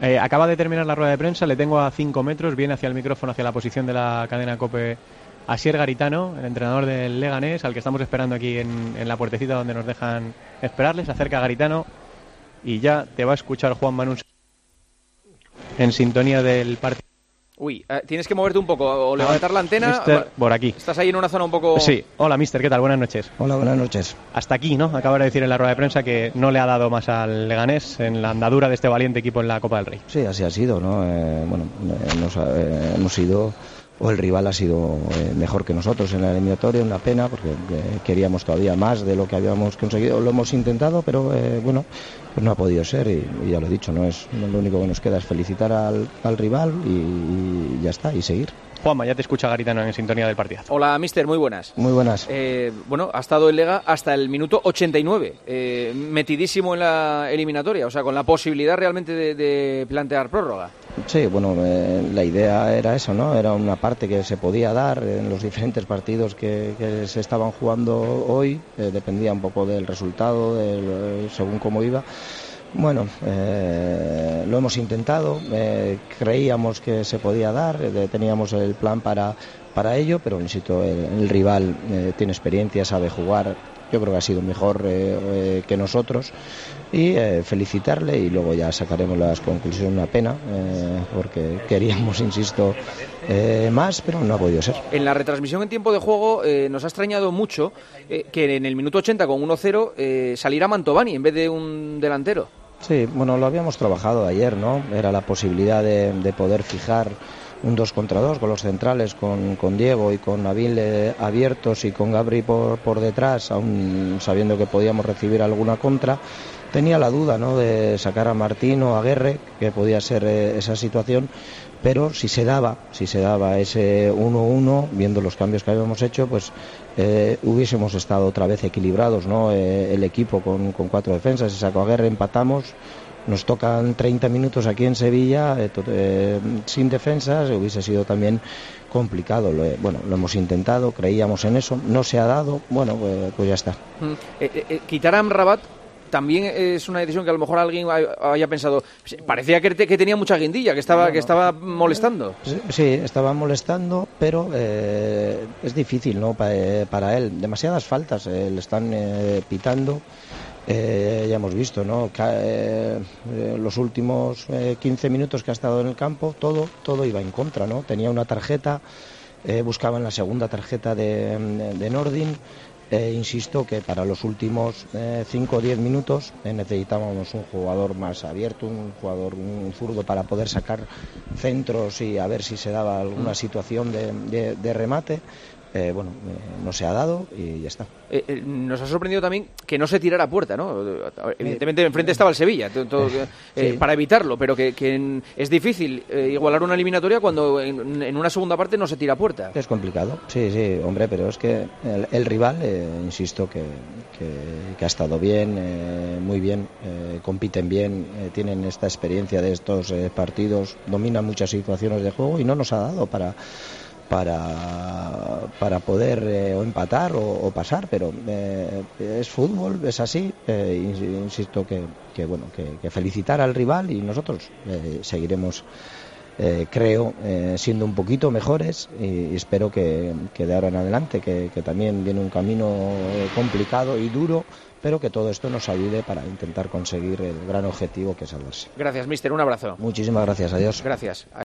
Acaba de terminar la rueda de prensa, le tengo a 5 metros, viene hacia el micrófono, hacia la posición de la cadena COPE, Asier Garitano, el entrenador del Leganés, al que estamos esperando aquí en la puertecita donde nos dejan esperarles. Se acerca Garitano y ya te va a escuchar Juan Manu en sintonía del partido. Uy, tienes que moverte un poco o levantar la antena. Mister, por aquí. Estás ahí en una zona un poco... Sí. Hola, mister, ¿qué tal? Buenas noches. Hola, buenas noches. Hasta aquí, ¿no? Acaba de decir en la rueda de prensa que no le ha dado más al Leganés en la andadura de este valiente equipo en la Copa del Rey. Sí, así ha sido, ¿no? Hemos ido... o el rival ha sido mejor que nosotros en la eliminatoria, una pena, porque queríamos todavía más de lo que habíamos conseguido. Lo hemos intentado, pero bueno, pues no ha podido ser, y ya lo he dicho, lo único que nos queda es felicitar al rival y ya está, y seguir. Juanma, ya te escucha Garitano en sintonía del partidazo. Hola, mister, muy buenas. Muy buenas. Bueno, ha estado el Lega hasta el minuto 89, metidísimo en la eliminatoria, o sea, con la posibilidad realmente de plantear prórroga. Sí, bueno, la idea era eso, ¿no? Era una parte que se podía dar en los diferentes partidos que se estaban jugando hoy, dependía un poco del resultado, según cómo iba. Bueno, lo hemos intentado, creíamos que se podía dar, teníamos el plan para ello, pero insisto, el rival tiene experiencia, sabe jugar, yo creo que ha sido mejor que nosotros, y felicitarle, y luego ya sacaremos las conclusiones. Una pena, porque queríamos, insisto, más, pero no ha podido ser. En la retransmisión en tiempo de juego nos ha extrañado mucho que en el minuto 80 con 1-0 saliera Mantovani en vez de un delantero. Sí, bueno, lo habíamos trabajado ayer, ¿no? Era la posibilidad de poder fijar un 2 contra 2 con los centrales, con Diego y con Nabil abiertos, y con Gabri por detrás, aún sabiendo que podíamos recibir alguna contra. Tenía la duda, ¿no?, de sacar a Martín o a Guerre, que podía ser esa situación, pero si se daba ese 1-1, viendo los cambios que habíamos hecho, pues hubiésemos estado otra vez equilibrados, ¿no? El equipo con 4 defensas, se sacó a Guerre, empatamos. Nos tocan 30 minutos aquí en Sevilla sin defensas, hubiese sido también complicado. Lo hemos intentado, creíamos en eso, no se ha dado, bueno, pues ya está. Quitar a Amrabat también es una decisión que a lo mejor alguien haya pensado, parecía que tenía mucha guindilla, que estaba molestando. Sí, estaba molestando, pero es difícil, ¿no?, para él. Demasiadas faltas le están pitando. Ya hemos visto, ¿no?, los últimos 15 minutos que ha estado en el campo, todo iba en contra, ¿no? Tenía una tarjeta, buscaban la segunda tarjeta de Nordin. Insisto que para los últimos 5 o 10 minutos necesitábamos un jugador más abierto, un zurdo, para poder sacar centros y a ver si se daba alguna situación de remate. No se ha dado y ya está. Nos ha sorprendido también que no se tirara a puerta, ¿no? Evidentemente enfrente estaba el Sevilla, sí, para evitarlo, pero que es difícil igualar una eliminatoria cuando en una segunda parte no se tira a puerta. Es complicado, sí, hombre, pero es que el rival, insisto, que ha estado bien, muy bien, compiten bien, tienen esta experiencia de estos partidos, dominan muchas situaciones de juego y no nos ha dado para poder o empatar o pasar, pero es fútbol, es así. Insisto que felicitar al rival, y nosotros seguiremos, creo, siendo un poquito mejores, y espero que de ahora en adelante, que también viene un camino complicado y duro, pero que todo esto nos ayude para intentar conseguir el gran objetivo, que es salvarse. Gracias, mister, un abrazo. Muchísimas gracias, adiós. Gracias.